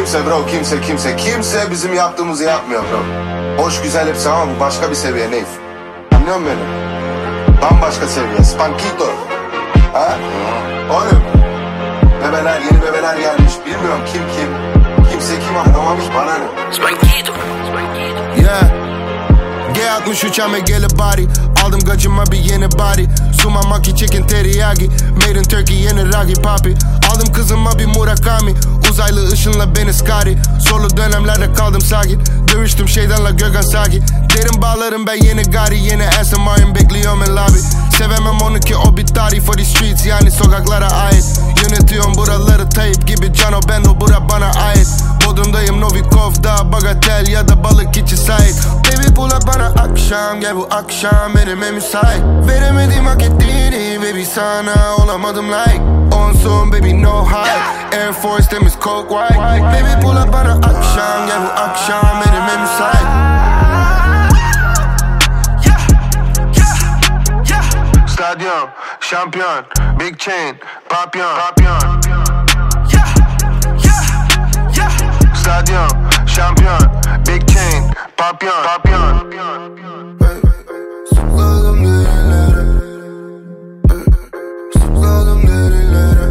Kimse bro, kimse bizim yaptığımızı yapmıyor bro. Hoş güzel hepsi ama bu başka bir seviye Neyf. Anlıyor musun beni? Bambaşka seviye, Spankito. Ha? Oğlum. Bebeler, yeni bebeler gelmiş. Bilmiyorum kim. Kimse kim anlamamış, bana ne? Spankito. Yeah. G63 Amegele body. Aldım gacıma bir yeni body. Sumamaki chicken teriyaki. Made in Turkey yeni ragi papi. Aldım kızıma bir Murakami. Uzaylı ışınla beni Scotty. Solo dönemlerde kaldım sakin. Dövüştüm şeytanla Gökhan Saki. Derin bağlarım ben yeni gari. Yeni ASMR'ım bekliyorum en lobby. Sevemem onu ki o bir tarih for the streets. Yani sokaklara ait. Yönetiyorum buraları Tayyip gibi Cano Bendo bura bana ait. Bodrum'dayım Novikov'da Bagatel ya da balık içi sahip. Baby pull up bana akşam. Gel bu akşam benime müsait. Veremedim hak ettiğini baby sana olamadım like. On baby no hype. Air Force temiz coke white. Baby pull up bana akşam. Gel bu akşam benime müsait. Stadyum, şampiyon, big chain, papyon. Stadyum, şampiyon, big chain, papyon. Sıkladım derinlere. Sıkladım derinlere.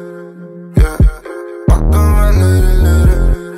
Baktım ben derinlere.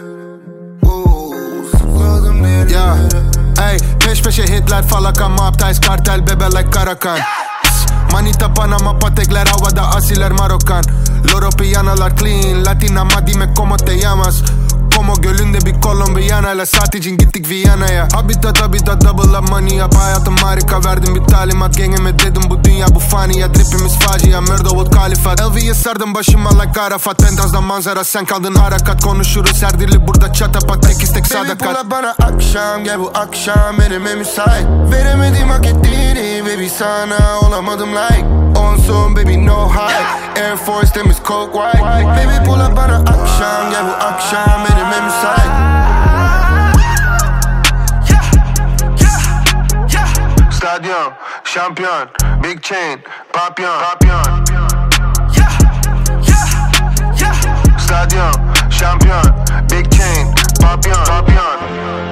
Sıkladım derinlere. Ey, peş peşe hitler, falaka, maptais, kartel, bebe like Karakan. Manita Panama, patekler havada, asiler Marokan. Loro piyanalar clean, Latina ma dime como te llamas. Como gölünde bir Kolombiyana. Saat için gittik Viyana'ya. Habitat double up money yap. Hayatım harika, verdim bir talimat. Gengime dedim bu dünya bu fani ya. Dripimiz facia, Murdo World Kalifat. LV'ye sardım başıma like Arafat. Pentaz'dan manzara, sen kaldın harakat. Konuşuruz her dili burada çatapat. Tek istek sadakat. Baby pull up bana akşam. Gel bu akşam benime müsait. Veremedim hak ettiğini baby sana olamadım like. On baby no hype. Air Force temiz coke white. Baby pull up bana akşam. Gel bu akşam benime müsait. Stadyum, şampiyon, big chain, papyon. Stadyum, şampiyon, big chain, papyon.